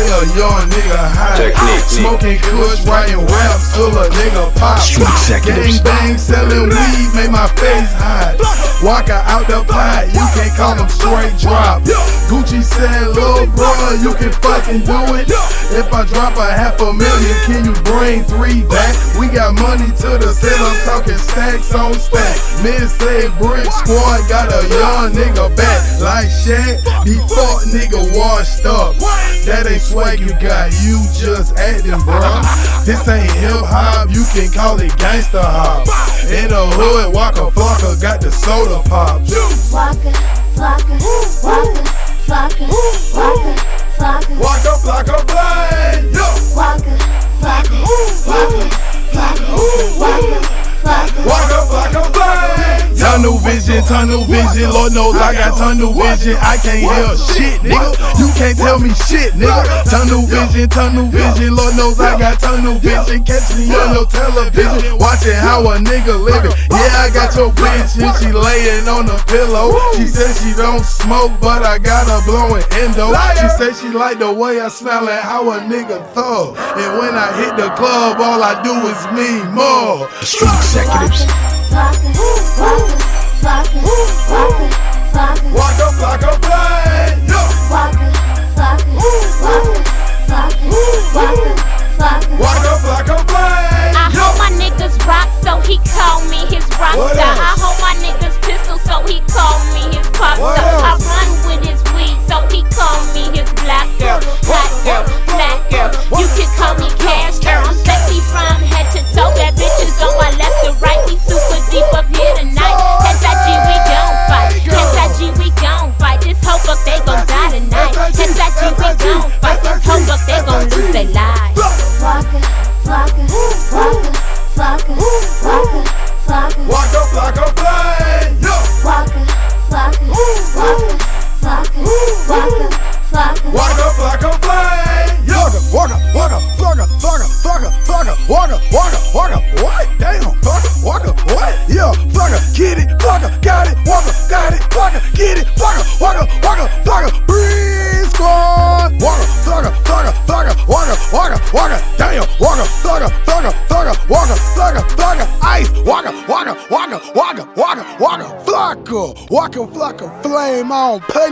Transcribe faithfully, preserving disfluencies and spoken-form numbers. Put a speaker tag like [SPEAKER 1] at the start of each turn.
[SPEAKER 1] stay a young nigga high.
[SPEAKER 2] Technique.
[SPEAKER 1] Smoking kush, writing raps till a nigga pop.
[SPEAKER 3] Street executives.
[SPEAKER 1] Gang bang, selling weed, make my face hot. Walker out the pot, you can call him straight drop. Gucci said, little bro, you can fucking do it. If I drop a half a million, can you bring three back? We got money to the ceiling, I'm talking stacks on stacks. Men say brick squad got a young nigga back. Like Shaq, he fuck nigga washed up. That ain't swag you got, you just acting, bro. This ain't hip hop, you can call it gangsta hop. In the hood, Waka Flocka got the soda pops.
[SPEAKER 4] Waka Flocka, Waka Flocka, Waka Flocka,
[SPEAKER 1] Waka Flocka fly, yo.
[SPEAKER 4] Waka Flocka, Waka Flocka, Waka Flocka,
[SPEAKER 1] Waka Flocka fly. Tunnel vision, tunnel vision, Lord knows I got tunnel vision. I can't hear shit, nigga. You can't tell me shit, nigga. Tunnel vision, tunnel vision, Lord knows I got tunnel vision. Catch me on your television, watching how a nigga living. Yeah, I got your bitch and she laying on the pillow. She said she don't smoke, but I got her blowing endo. She said she like the way I smell and how a nigga thug. And when I hit the club, all I do is me more.
[SPEAKER 3] Street executives.
[SPEAKER 4] Flocka, Waka Flocka, Waka Flocka,
[SPEAKER 1] Waka Flocka fly, yo.
[SPEAKER 4] Waka Flocka, Waka Flocka, Waka Flocka,
[SPEAKER 1] Waka Flocka fly.
[SPEAKER 5] I hold my niggas rock, so he call me his rock
[SPEAKER 1] What
[SPEAKER 5] star.
[SPEAKER 1] else?
[SPEAKER 5] I hold my niggas pistol, so he call me his pop
[SPEAKER 1] What
[SPEAKER 5] star. I
[SPEAKER 1] else?
[SPEAKER 5] run with his weed, so he call me his black girl, hot girl, black girl. You can call me cash girl. I'm sexy from head to toe. Bad bitches on my left and right. We super deep up here tonight. S I G, we gon' fight. S I G, we gon' fight. This hoe fuck, they gon' die tonight. S I G, we gon' fight. This hoe fuck, they gon' lose their lives.
[SPEAKER 4] Waka Flocka, Waka Flocka, Waka Flocka,
[SPEAKER 1] Waka Flocka fly, yo.
[SPEAKER 4] Waka Flocka, Waka Flocka, Waka Flocka,
[SPEAKER 1] Waka Flocka fly, yo.
[SPEAKER 6] Waka, waka, flocka, flocka, flocka, flocka, waka, waka, waka, what? Damn, flocka, waka, what? Yeah, flocka, get it, flocka, got it, waka, got it, flocka, get it, flocka, waka, waka, flocka, breeze squad, waka, flocka, flocka, flocka, waka, waka, waka, damn, waka, flocka, flocka, flocka, waka, flocka, flocka, ice, waka, waka, waka, waka, waka, waka, flocka, waka, flocka, flame on, pay